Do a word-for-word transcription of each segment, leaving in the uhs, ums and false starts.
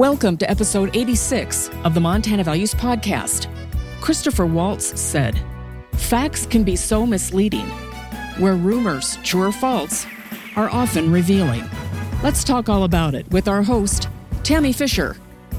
Welcome to episode eighty-six of the Montana Values Podcast. Christopher Waltz said, "Facts can be so misleading, where rumors, true or false, are often revealing." Let's talk all about it with our host, Tammy Fisher.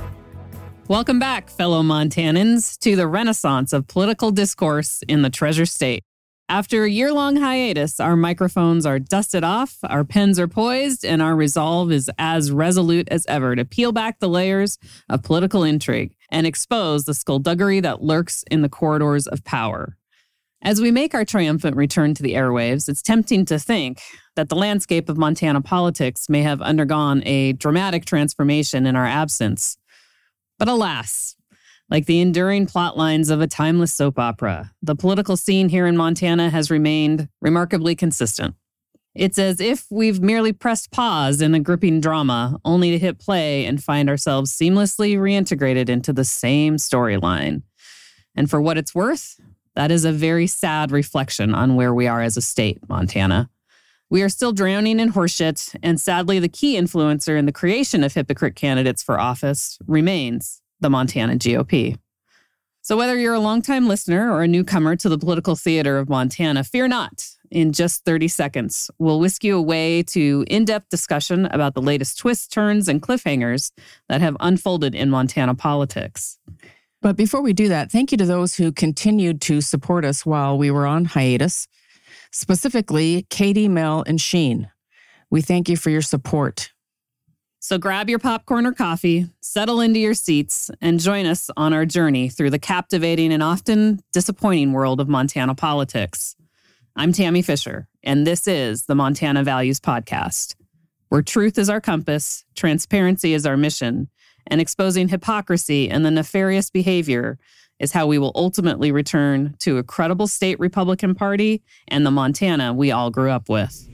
Welcome back, fellow Montanans, to the renaissance of political discourse in the Treasure State. After a year-long hiatus, our microphones are dusted off, our pens are poised, and our resolve is as resolute as ever to peel back the layers of political intrigue and expose the skullduggery that lurks in the corridors of power. As we make our triumphant return to the airwaves, it's tempting to think that the landscape of Montana politics may have undergone a dramatic transformation in our absence. But alas, like the enduring plot lines of a timeless soap opera, the political scene here in Montana has remained remarkably consistent. It's as if we've merely pressed pause in a gripping drama, only to hit play and find ourselves seamlessly reintegrated into the same storyline. And for what it's worth, that is a very sad reflection on where we are as a state, Montana. We are still drowning in horseshit, and sadly, the key influencer in the creation of hypocrite candidates for office remains the Montana G O P. So whether you're a longtime listener or a newcomer to the political theater of Montana, fear not. In just thirty seconds, we'll whisk you away to in-depth discussion about the latest twists, turns, and cliffhangers that have unfolded in Montana politics. But before we do that, thank you to those who continued to support us while we were on hiatus, specifically Katie, Mel, and Sheen. We thank you for your support. So grab your popcorn or coffee, settle into your seats, and join us on our journey through the captivating and often disappointing world of Montana politics. I'm Tammy Fisher, and this is the Montana Values Podcast, where truth is our compass, transparency is our mission, and exposing hypocrisy and the nefarious behavior is how we will ultimately return to a credible state Republican Party and the Montana we all grew up with.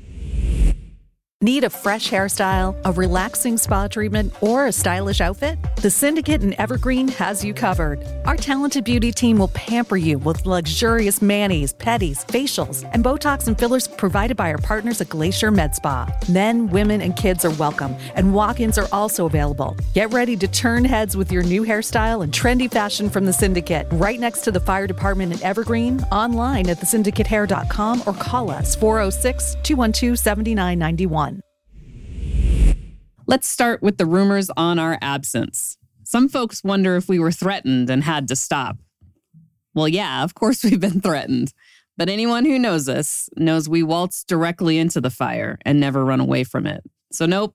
Need a fresh hairstyle, a relaxing spa treatment, or a stylish outfit? The Syndicate in Evergreen has you covered. Our talented beauty team will pamper you with luxurious manis, pedis, facials, and Botox and fillers provided by our partners at Glacier Med Spa. Men, women, and kids are welcome, and walk-ins are also available. Get ready to turn heads with your new hairstyle and trendy fashion from the Syndicate. Right next to the fire department in Evergreen, online at the syndicate hair dot com, or call us four oh six, two one two, seven nine nine one. Let's start with the rumors on our absence. Some folks wonder if we were threatened and had to stop. Well, yeah, of course we've been threatened. But anyone who knows us knows we waltz directly into the fire and never run away from it. So nope,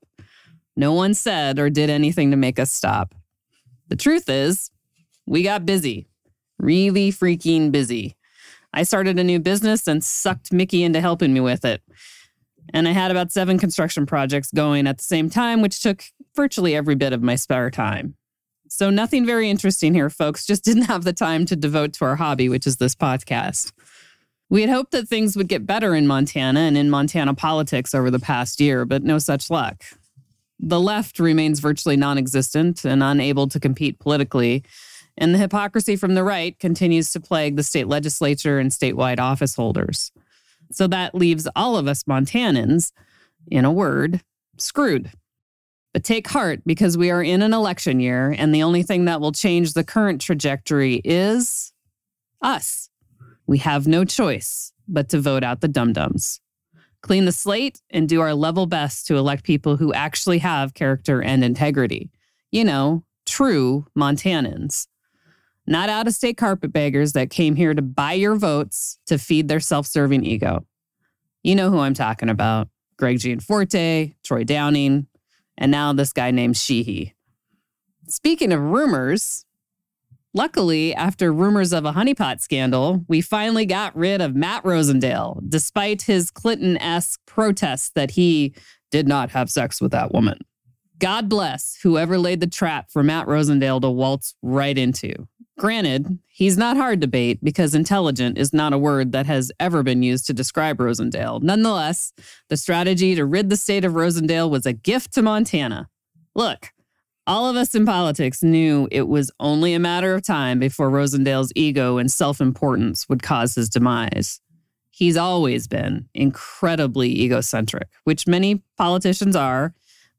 no one said or did anything to make us stop. The truth is, we got busy. Really freaking busy. I started a new business and sucked Mickey into helping me with it. And I had about seven construction projects going at the same time, which took virtually every bit of my spare time. So nothing very interesting here, folks. Just didn't have the time to devote to our hobby, which is this podcast. We had hoped that things would get better in Montana and in Montana politics over the past year, but no such luck. The left remains virtually non-existent and unable to compete politically, and the hypocrisy from the right continues to plague the state legislature and statewide office holders. So that leaves all of us Montanans, in a word, screwed. But take heart, because we are in an election year, and the only thing that will change the current trajectory is us. We have no choice but to vote out the dum-dums. Clean the slate and do our level best to elect people who actually have character and integrity. You know, true Montanans. Not out-of-state carpetbaggers that came here to buy your votes to feed their self-serving ego. You know who I'm talking about. Greg Gianforte, Troy Downing, and now this guy named Sheehy. Speaking of rumors, luckily, after rumors of a honeypot scandal, we finally got rid of Matt Rosendale, despite his Clinton-esque protests that he did not have sex with that woman. God bless whoever laid the trap for Matt Rosendale to waltz right into. Granted, he's not hard to bait because intelligent is not a word that has ever been used to describe Rosendale. Nonetheless, the strategy to rid the state of Rosendale was a gift to Montana. Look, all of us in politics knew it was only a matter of time before Rosendale's ego and self-importance would cause his demise. He's always been incredibly egocentric, which many politicians are,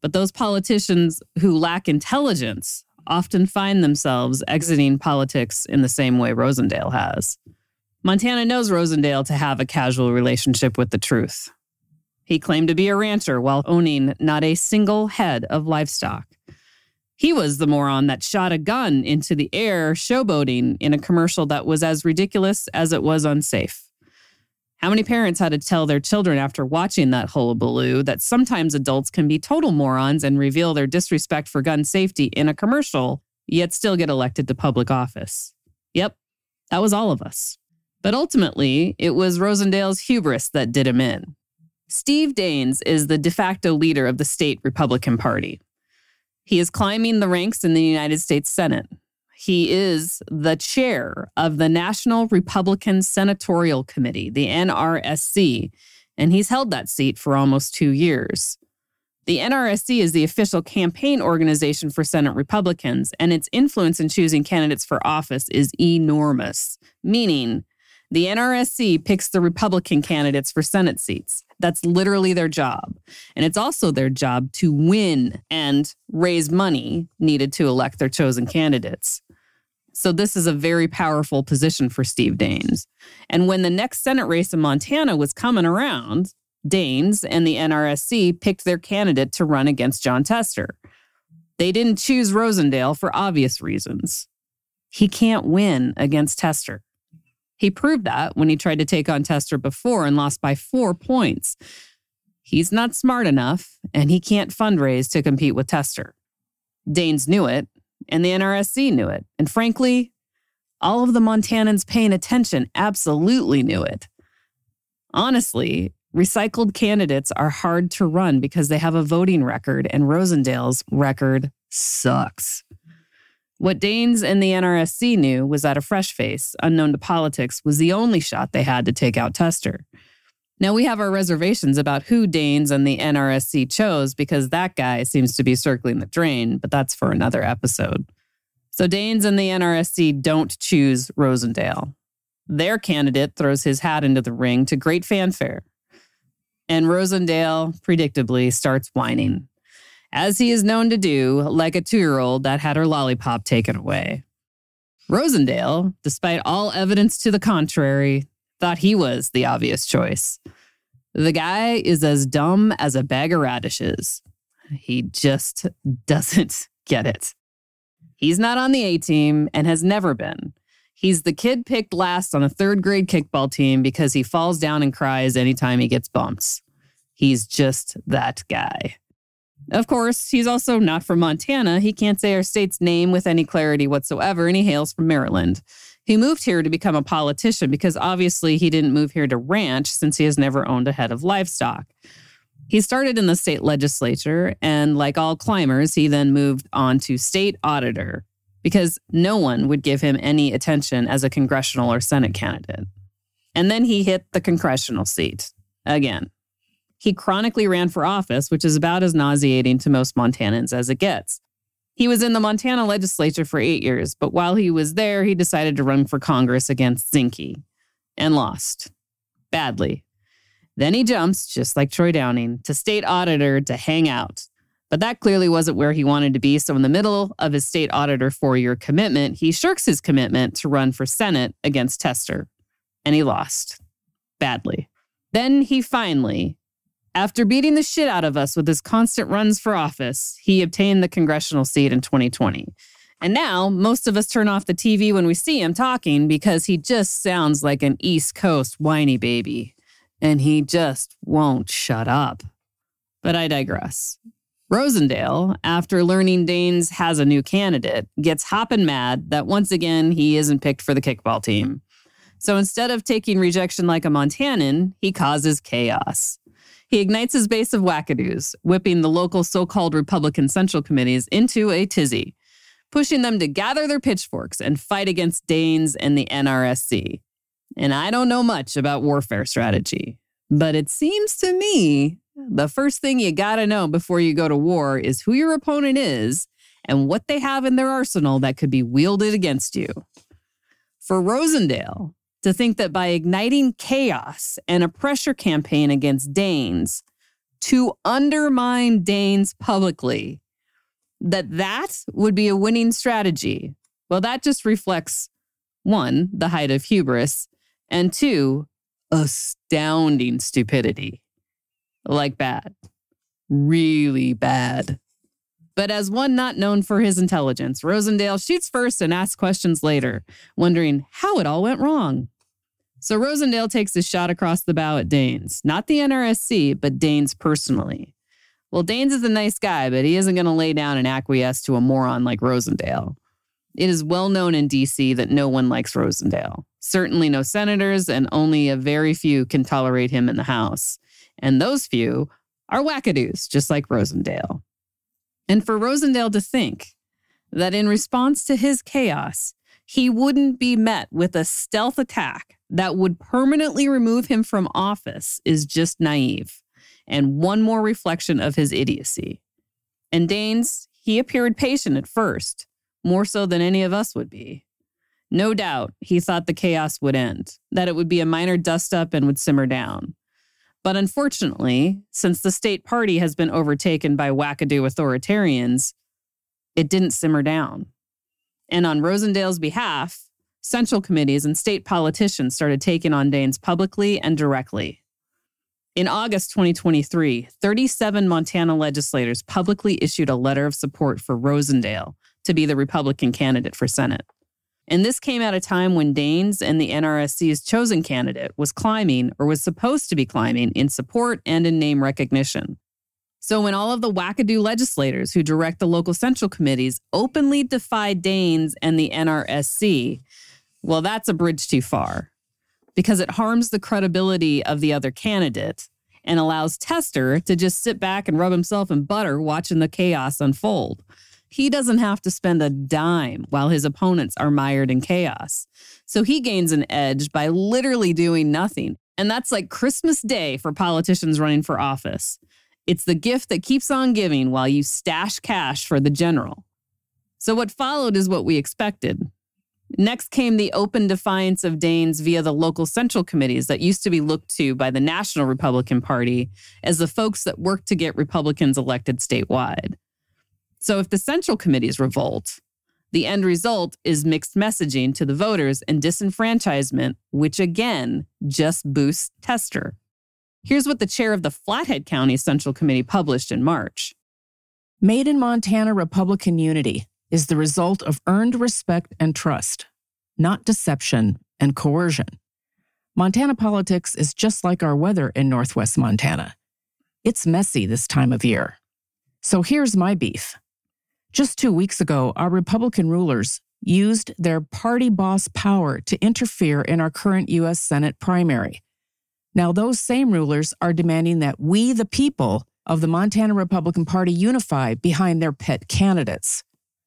But those politicians who lack intelligence often find themselves exiting politics in the same way Rosendale has. Montana knows Rosendale to have a casual relationship with the truth. He claimed to be a rancher while owning not a single head of livestock. He was the moron that shot a gun into the air showboating in a commercial that was as ridiculous as it was unsafe. How many parents had to tell their children after watching that hullabaloo that sometimes adults can be total morons and reveal their disrespect for gun safety in a commercial, yet still get elected to public office? Yep, that was all of us. But ultimately, it was Rosendale's hubris that did him in. Steve Daines is the de facto leader of the state Republican Party. He is climbing the ranks in the United States Senate. He is the chair of the National Republican Senatorial Committee, the N R S C, and he's held that seat for almost two years. The N R S C is the official campaign organization for Senate Republicans, and its influence in choosing candidates for office is enormous, meaning the N R S C picks the Republican candidates for Senate seats. That's literally their job. And it's also their job to win and raise money needed to elect their chosen candidates. So this is a very powerful position for Steve Daines. And when the next Senate race in Montana was coming around, Daines and the N R S C picked their candidate to run against Jon Tester. They didn't choose Rosendale for obvious reasons. He can't win against Tester. He proved that when he tried to take on Tester before and lost by four points. He's not smart enough, and he can't fundraise to compete with Tester. Daines knew it, and the N R S C knew it. And frankly, all of the Montanans paying attention absolutely knew it. Honestly, recycled candidates are hard to run because they have a voting record, and Rosendale's record sucks. What Daines and the N R S C knew was that a fresh face, unknown to politics, was the only shot they had to take out Tester. Now, we have our reservations about who Daines and the N R S C chose because that guy seems to be circling the drain, but that's for another episode. So Daines and the N R S C don't choose Rosendale. Their candidate throws his hat into the ring to great fanfare. And Rosendale, predictably, starts whining, as he is known to do, like a two-year-old that had her lollipop taken away. Rosendale, despite all evidence to the contrary, thought he was the obvious choice. The guy is as dumb as a bag of radishes. He just doesn't get it. He's not on the A-team and has never been. He's the kid picked last on a third-grade kickball team because he falls down and cries anytime he gets bumps. He's just that guy. Of course, he's also not from Montana. He can't say our state's name with any clarity whatsoever, and he hails from Maryland. He moved here to become a politician because obviously he didn't move here to ranch since he has never owned a head of livestock. He started in the state legislature, and like all climbers, he then moved on to state auditor because no one would give him any attention as a congressional or Senate candidate. And then he hit the congressional seat again. He chronically ran for office, which is about as nauseating to most Montanans as it gets. He was in the Montana legislature for eight years, but while he was there, he decided to run for Congress against Zinke and lost. Badly. Then he jumps, just like Troy Downing, to state auditor to hang out. But that clearly wasn't where he wanted to be, so in the middle of his state auditor four-year commitment, he shirks his commitment to run for Senate against Tester. And he lost. Badly. Then he finally, after beating the shit out of us with his constant runs for office, he obtained the congressional seat in twenty twenty. And now, most of us turn off the T V when we see him talking because he just sounds like an East Coast whiny baby. And he just won't shut up. But I digress. Rosendale, after learning Daines has a new candidate, gets hoppin' mad that once again he isn't picked for the kickball team. So instead of taking rejection like a Montanan, he causes chaos. He ignites his base of wackadoos, whipping the local so-called Republican Central Committees into a tizzy, pushing them to gather their pitchforks and fight against Daines and the N R S C. And I don't know much about warfare strategy, but it seems to me the first thing you gotta know before you go to war is who your opponent is and what they have in their arsenal that could be wielded against you. For Rosendale to think that by igniting chaos and a pressure campaign against Daines, to undermine Daines publicly, that that would be a winning strategy. Well, that just reflects, one, the height of hubris, and two, astounding stupidity. Like bad. Really bad. But as one not known for his intelligence, Rosendale shoots first and asks questions later, wondering how it all went wrong. So Rosendale takes his shot across the bow at Daines. Not the N R S C, but Daines personally. Well, Daines is a nice guy, but he isn't going to lay down and acquiesce to a moron like Rosendale. It is well known in D C that no one likes Rosendale. Certainly no senators, and only a very few can tolerate him in the House. And those few are wackadoos, just like Rosendale. And for Rosendale to think that in response to his chaos, he wouldn't be met with a stealth attack that would permanently remove him from office is just naive, and one more reflection of his idiocy. And Daines, he appeared patient at first, more so than any of us would be. No doubt, he thought the chaos would end, that it would be a minor dust-up and would simmer down. But unfortunately, since the state party has been overtaken by wackadoo authoritarians, it didn't simmer down. And on Rosendale's behalf, central committees and state politicians started taking on Daines publicly and directly. In August twenty twenty-three, thirty-seven Montana legislators publicly issued a letter of support for Rosendale to be the Republican candidate for Senate. And this came at a time when Daines and the N R S C's chosen candidate was climbing, or was supposed to be climbing, in support and in name recognition. So when all of the wackadoo legislators who direct the local central committees openly defied Daines and the N R S C, well, that's a bridge too far, because it harms the credibility of the other candidate and allows Tester to just sit back and rub himself in butter watching the chaos unfold. He doesn't have to spend a dime while his opponents are mired in chaos. So he gains an edge by literally doing nothing. And that's like Christmas Day for politicians running for office. It's the gift that keeps on giving while you stash cash for the general. So what followed is what we expected. Next came the open defiance of Daines via the local central committees that used to be looked to by the National Republican Party as the folks that worked to get Republicans elected statewide. So if the central committees revolt, the end result is mixed messaging to the voters and disenfranchisement, which again just boosts Tester. Here's what the chair of the Flathead County Central Committee published in March. Made in Montana Republican unity is the result of earned respect and trust, not deception and coercion. Montana politics is just like our weather in Northwest Montana. It's messy this time of year. So here's my beef. Just two weeks ago, our Republican rulers used their party boss power to interfere in our current U S Senate primary. Now, those same rulers are demanding that we, the people of the Montana Republican Party, unify behind their pet candidates.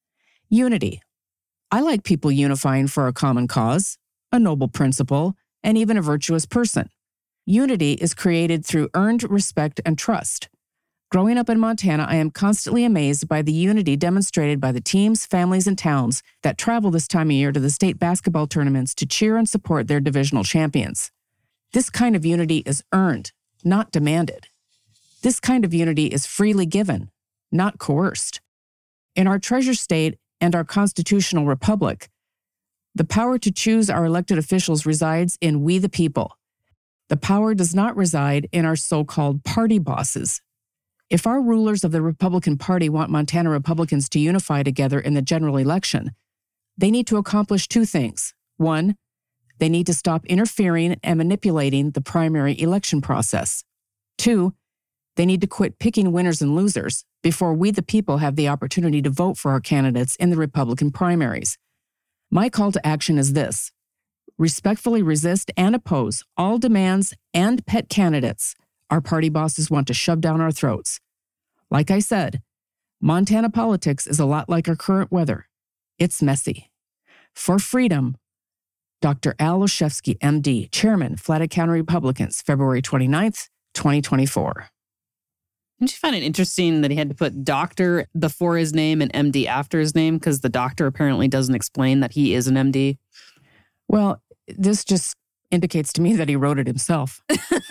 Unity. I like people unifying for a common cause, a noble principle, and even a virtuous person. Unity is created through earned respect and trust. Growing up in Montana, I am constantly amazed by the unity demonstrated by the teams, families, and towns that travel this time of year to the state basketball tournaments to cheer and support their divisional champions. This kind of unity is earned, not demanded. This kind of unity is freely given, not coerced. In our treasure state and our constitutional republic, the power to choose our elected officials resides in we the people. The power does not reside in our so-called party bosses. If our rulers of the Republican Party want Montana Republicans to unify together in the general election, they need to accomplish two things. One, they need to stop interfering and manipulating the primary election process. Two, they need to quit picking winners and losers before we the people have the opportunity to vote for our candidates in the Republican primaries. My call to action is this: respectfully resist and oppose all demands and pet candidates our party bosses want to shove down our throats. Like I said, Montana politics is a lot like our current weather. It's messy. For freedom, Doctor Al Olszewski, M D, Chairman, Flathead County Republicans, February twenty-ninth, twenty twenty-four. Didn't you find it interesting that he had to put doctor before his name and M D after his name because the doctor apparently doesn't explain that he is an M D? Well, this just indicates to me that he wrote it himself.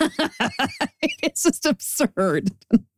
It's just absurd.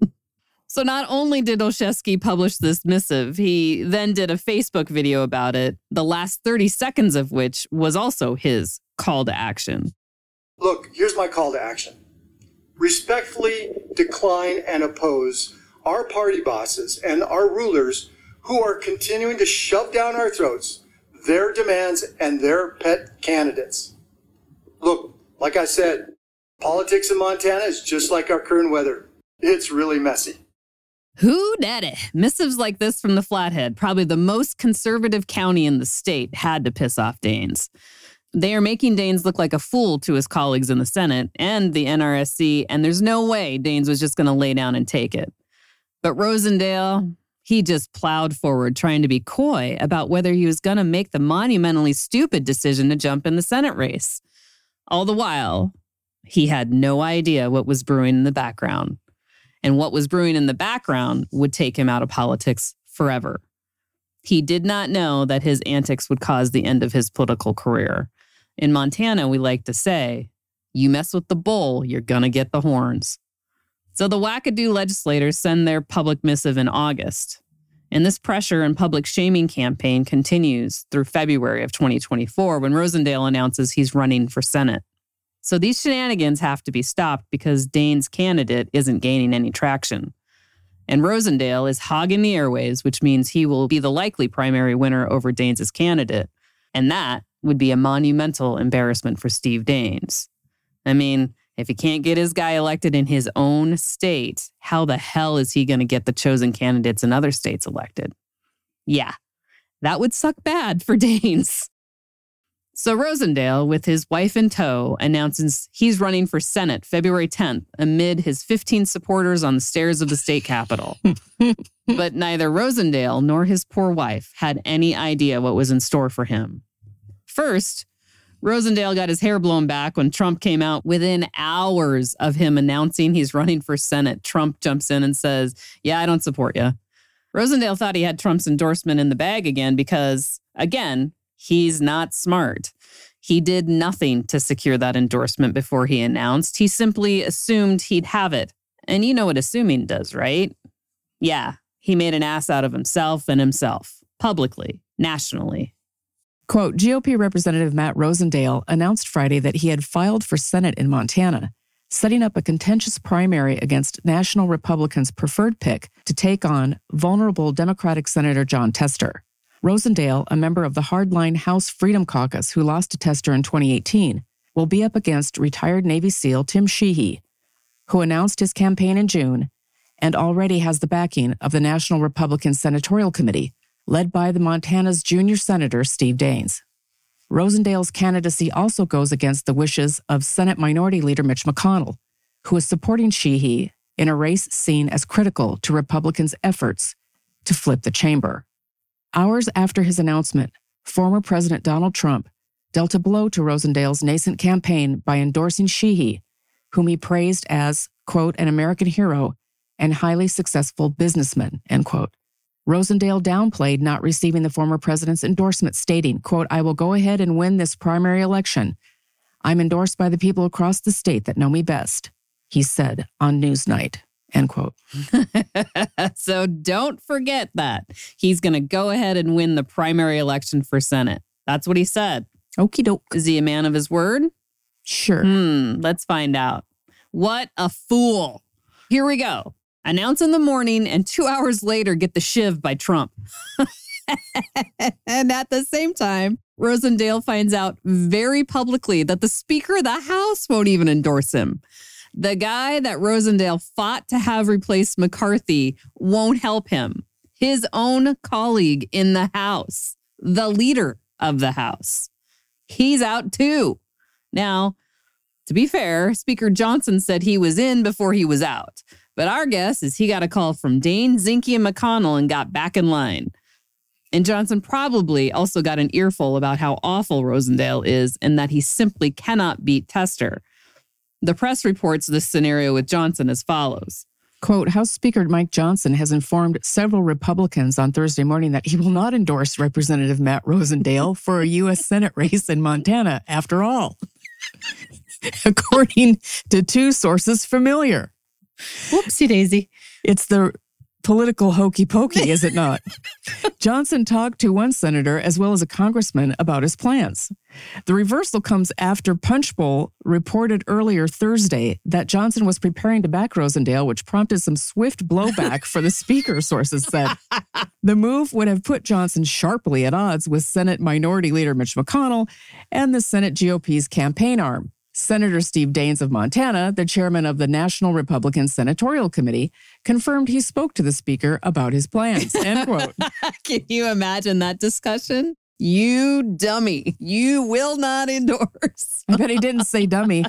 So not only did Olszewski publish this missive, he then did a Facebook video about it, the last thirty seconds of which was also his call to action. Look, here's my call to action. Respectfully decline and oppose our party bosses and our rulers who are continuing to shove down our throats their demands and their pet candidates. Look, like I said, politics in Montana is just like our current weather. It's really messy. Who daddy? Missives like this from the Flathead, probably the most conservative county in the state, had to piss off Daines. They are making Daines look like a fool to his colleagues in the Senate and the N R S C, and there's no way Daines was just going to lay down and take it. But Rosendale, he just plowed forward, trying to be coy about whether he was going to make the monumentally stupid decision to jump in the Senate race. All the while, he had no idea what was brewing in the background. And what was brewing in the background would take him out of politics forever. He did not know that his antics would cause the end of his political career. In Montana, we like to say, you mess with the bull, you're going to get the horns. So the wackadoo legislators send their public missive in August. And this pressure and public shaming campaign continues through February of twenty twenty-four when Rosendale announces he's running for Senate. So these shenanigans have to be stopped because Daines' candidate isn't gaining any traction. And Rosendale is hogging the airwaves, which means he will be the likely primary winner over Daines' candidate. And that would be a monumental embarrassment for Steve Daines. I mean, if he can't get his guy elected in his own state, how the hell is he going to get the chosen candidates in other states elected? Yeah, that would suck bad for Daines. So Rosendale, with his wife in tow, announces he's running for Senate February tenth amid his fifteen supporters on the stairs of the state capitol. But neither Rosendale nor his poor wife had any idea what was in store for him. First, Rosendale got his hair blown back when Trump came out. Within hours of him announcing he's running for Senate, Trump jumps in and says, yeah, I don't support you. Rosendale thought he had Trump's endorsement in the bag again because, again, he's not smart. He did nothing to secure that endorsement before he announced. He simply assumed he'd have it. And you know what assuming does, right? Yeah, he made an ass out of himself and himself, publicly, nationally. Quote, G O P Representative Matt Rosendale announced Friday that he had filed for Senate in Montana, setting up a contentious primary against National Republicans' preferred pick to take on vulnerable Democratic Senator Jon Tester. Rosendale, a member of the hardline House Freedom Caucus who lost to Tester in twenty eighteen, will be up against retired Navy SEAL Tim Sheehy, who announced his campaign in June and already has the backing of the National Republican Senatorial Committee, led by the Montana's junior senator Steve Daines. Rosendale's candidacy also goes against the wishes of Senate Minority Leader Mitch McConnell, who is supporting Sheehy in a race seen as critical to Republicans' efforts to flip the chamber. Hours after his announcement, former President Donald Trump dealt a blow to Rosendale's nascent campaign by endorsing Sheehy, whom he praised as, quote, an American hero and highly successful businessman, end quote. Rosendale downplayed not receiving the former president's endorsement, stating, quote, I will go ahead and win this primary election. I'm endorsed by the people across the state that know me best, he said on Newsnight, end quote. So don't forget that. He's going to go ahead and win the primary election for Senate. That's what he said. Okie doke. Is he a man of his word? Sure. Hmm, let's find out. What a fool. Here we go. Announce in the morning and two hours later get the shiv by Trump. And at the same time, Rosendale finds out very publicly that the Speaker of the House won't even endorse him. The guy that Rosendale fought to have replace McCarthy won't help him. His own colleague in the House, the leader of the House. He's out too. Now, to be fair, Speaker Johnson said he was in before he was out. But our guess is he got a call from Daines, Zinke, and McConnell and got back in line. And Johnson probably also got an earful about how awful Rosendale is and that he simply cannot beat Tester. The press reports this scenario with Johnson as follows. Quote, House Speaker Mike Johnson has informed several Republicans on Thursday morning that he will not endorse Representative Matt Rosendale for a U S Senate race in Montana after all. according to two sources familiar. Whoopsie daisy. It's the political hokey pokey, is it not? Johnson talked to one senator as well as a congressman about his plans. The reversal comes after Punchbowl reported earlier Thursday that Johnson was preparing to back Rosendale, which prompted some swift blowback for the speaker, sources said. The move would have put Johnson sharply at odds with Senate Minority Leader Mitch McConnell and the Senate G O P's campaign arm. Senator Steve Daines of Montana, the chairman of the National Republican Senatorial Committee, confirmed he spoke to the speaker about his plans, end quote. Can you imagine that discussion? You dummy. You will not endorse. I bet he didn't say dummy.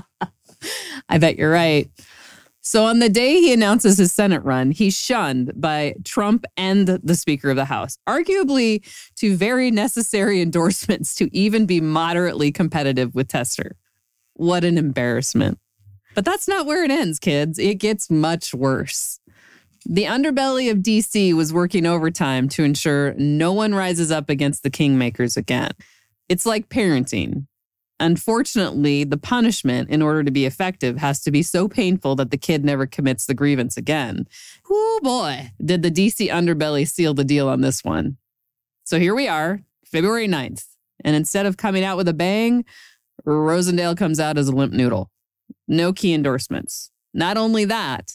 I bet you're right. So on the day he announces his Senate run, he's shunned by Trump and the Speaker of the House, arguably two very necessary endorsements to even be moderately competitive with Tester. What an embarrassment. But that's not where it ends, kids. It gets much worse. The underbelly of D C was working overtime to ensure no one rises up against the kingmakers again. It's like parenting. Unfortunately, the punishment, in order to be effective, has to be so painful that the kid never commits the grievance again. Oh boy, did the D C underbelly seal the deal on this one. So here we are, February ninth. And instead of coming out with a bang, Rosendale comes out as a limp noodle. No key endorsements. Not only that,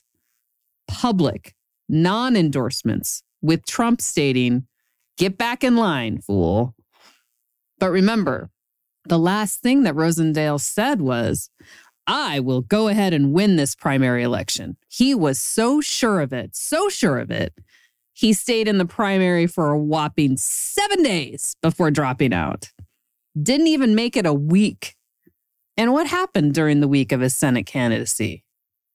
public non-endorsements with Trump stating, "Get back in line, fool." But remember, the last thing that Rosendale said was, "I will go ahead and win this primary election." He was so sure of it, so sure of it, he stayed in the primary for a whopping seven days before dropping out. Didn't even make it a week. And what happened during the week of his Senate candidacy?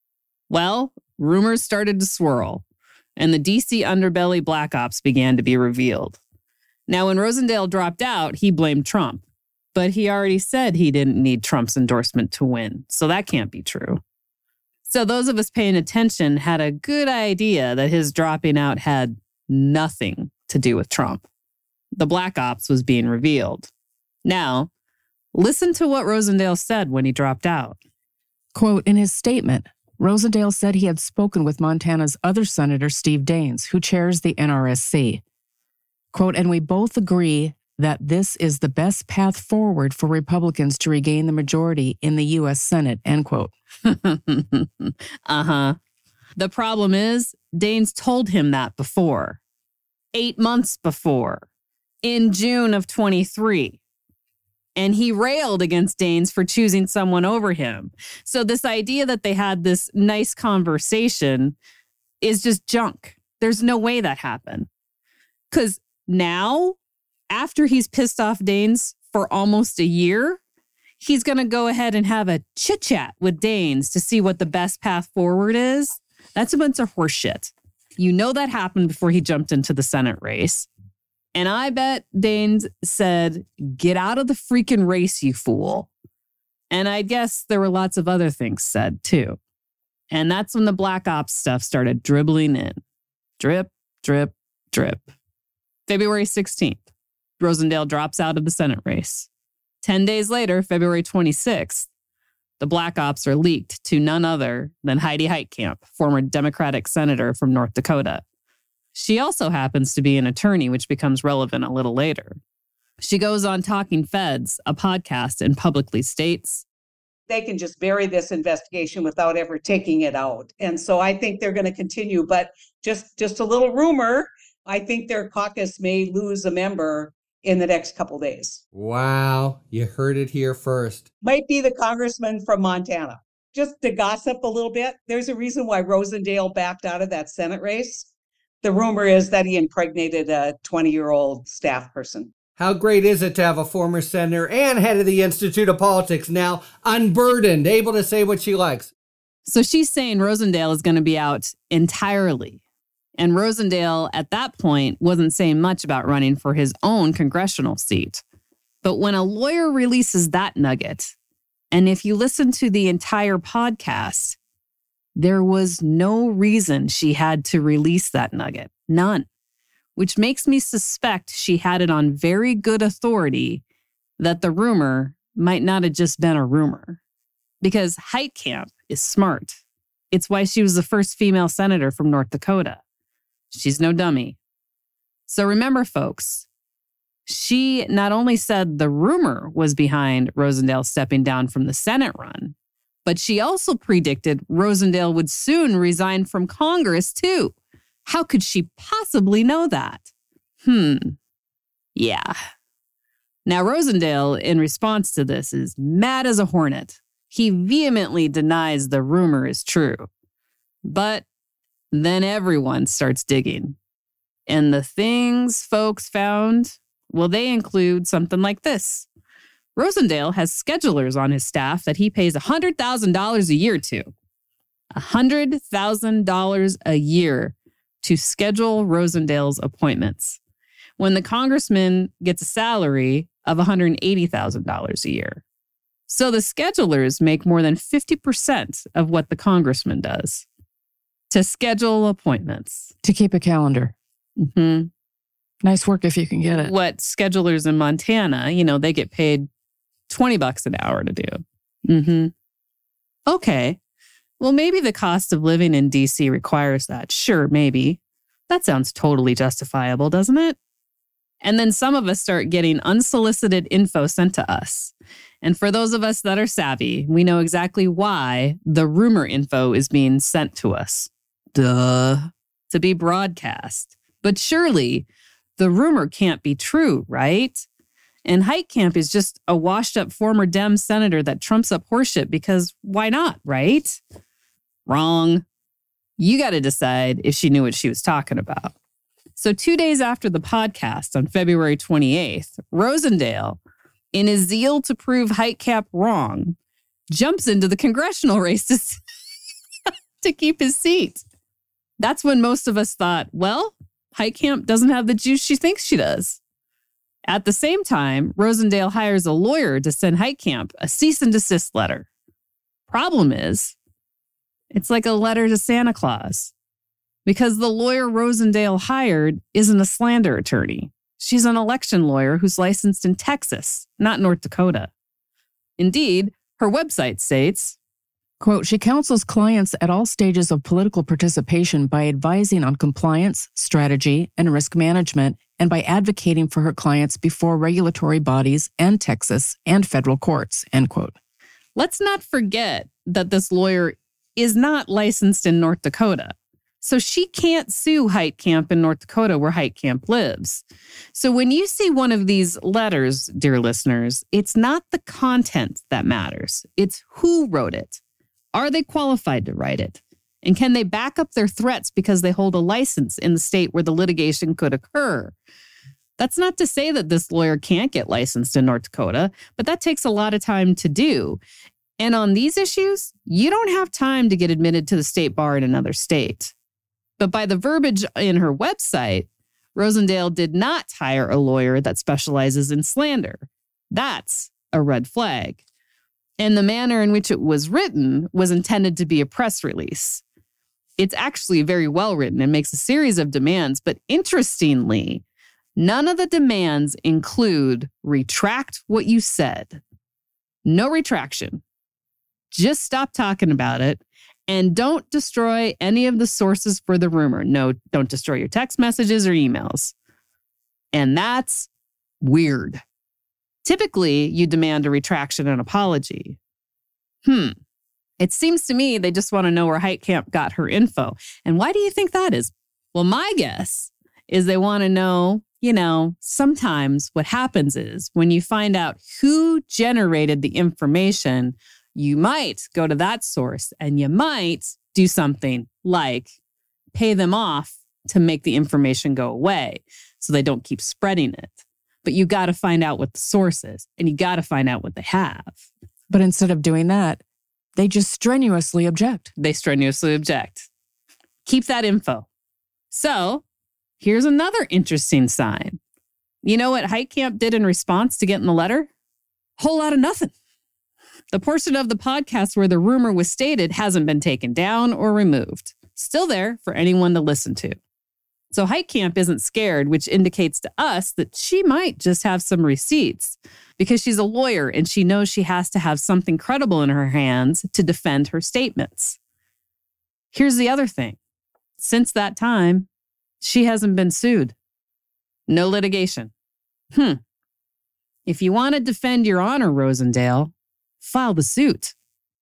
Well, rumors started to swirl, and the D C underbelly black ops began to be revealed. Now, when Rosendale dropped out, he blamed Trump, but he already said he didn't need Trump's endorsement to win, so that can't be true. So those of us paying attention had a good idea that his dropping out had nothing to do with Trump. The black ops was being revealed. Now, listen to what Rosendale said when he dropped out. Quote, in his statement, Rosendale said he had spoken with Montana's other senator, Steve Daines, who chairs the N R S C. Quote, and we both agree that this is the best path forward for Republicans to regain the majority in the U S Senate, end quote. uh-huh. The problem is, Daines told him that before. Eight months before. In June of twenty-three. And he railed against Daines for choosing someone over him. So this idea that they had this nice conversation is just junk. There's no way that happened. Because now, after he's pissed off Daines for almost a year, he's going to go ahead and have a chit-chat with Daines to see what the best path forward is. That's a bunch of horseshit. You know that happened before he jumped into the Senate race. And I bet Daines said, get out of the freaking race, you fool. And I guess there were lots of other things said, too. And that's when the black ops stuff started dribbling in. Drip, drip, drip. February sixteenth, Rosendale drops out of the Senate race. Ten days later, February twenty-sixth, the black ops are leaked to none other than Heidi Heitkamp, former Democratic senator from North Dakota. She also happens to be an attorney, which becomes relevant a little later. She goes on Talking Feds, a podcast, and publicly states, they can just bury this investigation without ever taking it out. And so I think they're going to continue. But just, just a little rumor, I think their caucus may lose a member in the next couple of days. Wow, you heard it here first. Might be the congressman from Montana. Just to gossip a little bit, there's a reason why Rosendale backed out of that Senate race. The rumor is that he impregnated a twenty-year-old staff person. How great is it to have a former senator and head of the Institute of Politics now unburdened, able to say what she likes? So she's saying Rosendale is going to be out entirely. And Rosendale, at that point, wasn't saying much about running for his own congressional seat. But when a lawyer releases that nugget, and if you listen to the entire podcast, there was no reason she had to release that nugget. None. Which makes me suspect she had it on very good authority that the rumor might not have just been a rumor. Because Heitkamp is smart. It's why she was the first female senator from North Dakota. She's no dummy. So remember, folks, she not only said the rumor was behind Rosendale stepping down from the Senate run, but she also predicted Rosendale would soon resign from Congress, too. How could she possibly know that? Hmm. Yeah. Now, Rosendale, in response to this, is mad as a hornet. He vehemently denies the rumor is true. But then everyone starts digging. And the things folks found, well, they include something like this. Rosendale has schedulers on his staff that he pays one hundred thousand dollars a year to. one hundred thousand dollars a year to schedule Rosendale's appointments, when the congressman gets a salary of one hundred eighty thousand dollars a year. So the schedulers make more than fifty percent of what the congressman does to schedule appointments. To keep a calendar. Mm-hmm. Nice work if you can get it. What schedulers in Montana, you know, they get paid twenty bucks an hour to do. Mm-hmm. Okay. Well, maybe the cost of living in D C requires that. Sure, maybe. That sounds totally justifiable, doesn't it? And then some of us start getting unsolicited info sent to us. And for those of us that are savvy, we know exactly why the rumor info is being sent to us. Duh. To be broadcast. But surely the rumor can't be true, right? And Heitkamp is just a washed-up former Dem senator that trumps up horseshit because why not, right? Wrong. You got to decide if she knew what she was talking about. So two days after the podcast on February twenty-eighth, Rosendale, in his zeal to prove Heitkamp wrong, jumps into the congressional race to, to keep his seat. That's when most of us thought, well, Heitkamp doesn't have the juice she thinks she does. At the same time, Rosendale hires a lawyer to send Heitkamp a cease and desist letter. Problem is, it's like a letter to Santa Claus, because the lawyer Rosendale hired isn't a slander attorney. She's an election lawyer who's licensed in Texas, not North Dakota. Indeed, her website states, quote, she counsels clients at all stages of political participation by advising on compliance, strategy, and risk management, and by advocating for her clients before regulatory bodies and Texas and federal courts, end quote. Let's not forget that this lawyer is not licensed in North Dakota. So she can't sue Heitkamp in North Dakota where Heitkamp lives. So when you see one of these letters, dear listeners, it's not the content that matters. It's who wrote it. Are they qualified to write it? And can they back up their threats because they hold a license in the state where the litigation could occur? That's not to say that this lawyer can't get licensed in North Dakota, but that takes a lot of time to do. And on these issues, you don't have time to get admitted to the state bar in another state. But by the verbiage in her website, Rosendale did not hire a lawyer that specializes in slander. That's a red flag. And the manner in which it was written was intended to be a press release. It's actually very well written and makes a series of demands, but interestingly, none of the demands include retract what you said. No retraction. Just stop talking about it. And don't destroy any of the sources for the rumor. No, don't destroy your text messages or emails. And that's weird. Typically, you demand a retraction and apology. Hmm. It seems to me they just want to know where Heitkamp got her info. And why do you think that is? Well, my guess is they want to know, you know, sometimes what happens is when you find out who generated the information, you might go to that source and you might do something like pay them off to make the information go away so they don't keep spreading it. But you got to find out what the source is and you got to find out what they have. But instead of doing that, they just strenuously object. They strenuously object. Keep that info. So here's another interesting sign. You know what Heitkamp did in response to getting the letter? Whole lot of nothing. The portion of the podcast where the rumor was stated hasn't been taken down or removed. Still there for anyone to listen to. So Heitkamp isn't scared, which indicates to us that she might just have some receipts because she's a lawyer and she knows she has to have something credible in her hands to defend her statements. Here's the other thing. Since that time, she hasn't been sued. No litigation. Hmm. If you want to defend your honor, Rosendale, file the suit.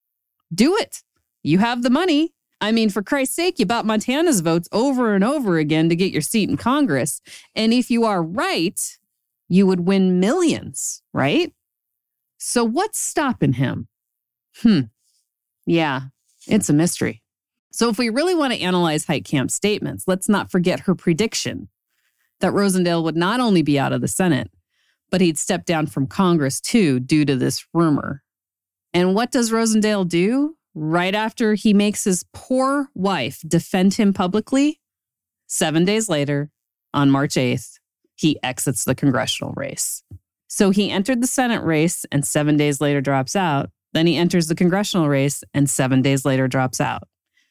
Do it. You have the money. I mean, for Christ's sake, you bought Montana's votes over and over again to get your seat in Congress. And if you are right, you would win millions, right? So what's stopping him? Hmm. Yeah, it's a mystery. So if we really want to analyze Heitkamp's statements, let's not forget her prediction that Rosendale would not only be out of the Senate, but he'd step down from Congress too due to this rumor. And what does Rosendale do? Right after he makes his poor wife defend him publicly, seven days later, on March eighth, he exits the congressional race. So he entered the Senate race and seven days later drops out. Then he enters the congressional race and seven days later drops out.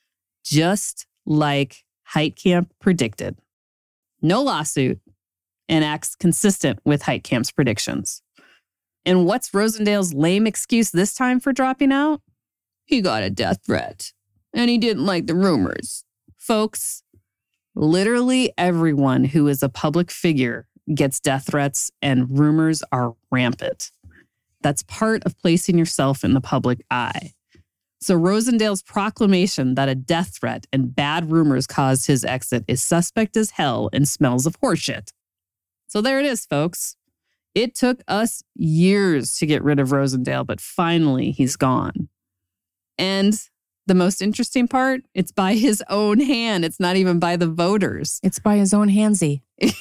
Just like Heitkamp predicted. No lawsuit and acts consistent with Heitkamp's predictions. And what's Rosendale's lame excuse this time for dropping out? He got a death threat, and he didn't like the rumors. Folks, literally everyone who is a public figure gets death threats, and rumors are rampant. That's part of placing yourself in the public eye. So Rosendale's proclamation that a death threat and bad rumors caused his exit is suspect as hell and smells of horseshit. So there it is, folks. It took us years to get rid of Rosendale, but finally he's gone. And the most interesting part, it's by his own hand. It's not even by the voters. It's by his own handsy.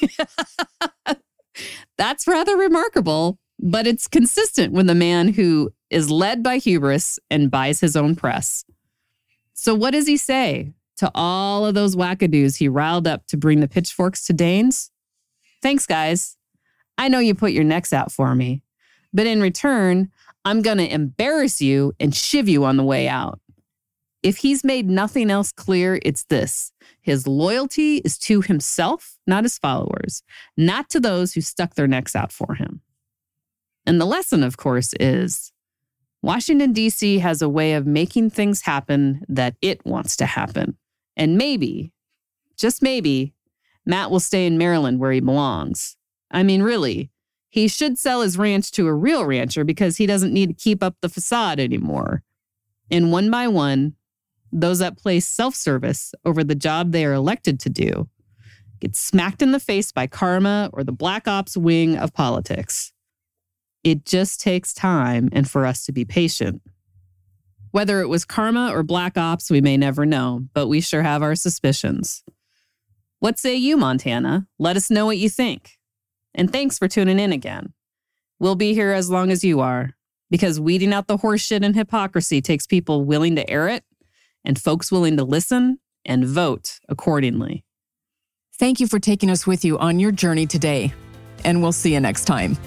That's rather remarkable, but it's consistent with a man who is led by hubris and buys his own press. So what does he say to all of those wackadoos he riled up to bring the pitchforks to Danes? Thanks, guys. I know you put your necks out for me, but in return, I'm going to embarrass you and shiv you on the way out. If he's made nothing else clear, it's this. His loyalty is to himself, not his followers, not to those who stuck their necks out for him. And the lesson, of course, is Washington, D C has a way of making things happen that it wants to happen. And maybe, just maybe, Matt will stay in Maryland where he belongs. I mean, really, he should sell his ranch to a real rancher because he doesn't need to keep up the facade anymore. And one by one, those that place self-service over the job they are elected to do get smacked in the face by karma or the black ops wing of politics. It just takes time and for us to be patient. Whether it was karma or black ops, we may never know, but we sure have our suspicions. What say you, Montana? Let us know what you think. And thanks for tuning in again. We'll be here as long as you are, because weeding out the horseshit and hypocrisy takes people willing to air it and folks willing to listen and vote accordingly. Thank you for taking us with you on your journey today, and we'll see you next time.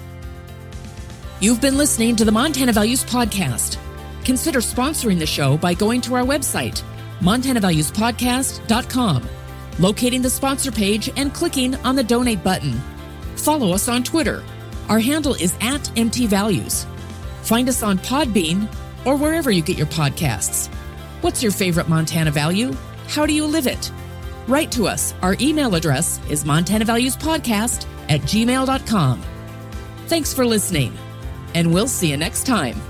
You've been listening to the Montana Values Podcast. Consider sponsoring the show by going to our website, montana values podcast dot com, locating the sponsor page and clicking on the donate button. Follow us on Twitter. Our handle is at M T Values. Find us on Podbean or wherever you get your podcasts. What's your favorite Montana value? How do you live it? Write to us. Our email address is montana values podcast at gmail dot com. Thanks for listening, and we'll see you next time.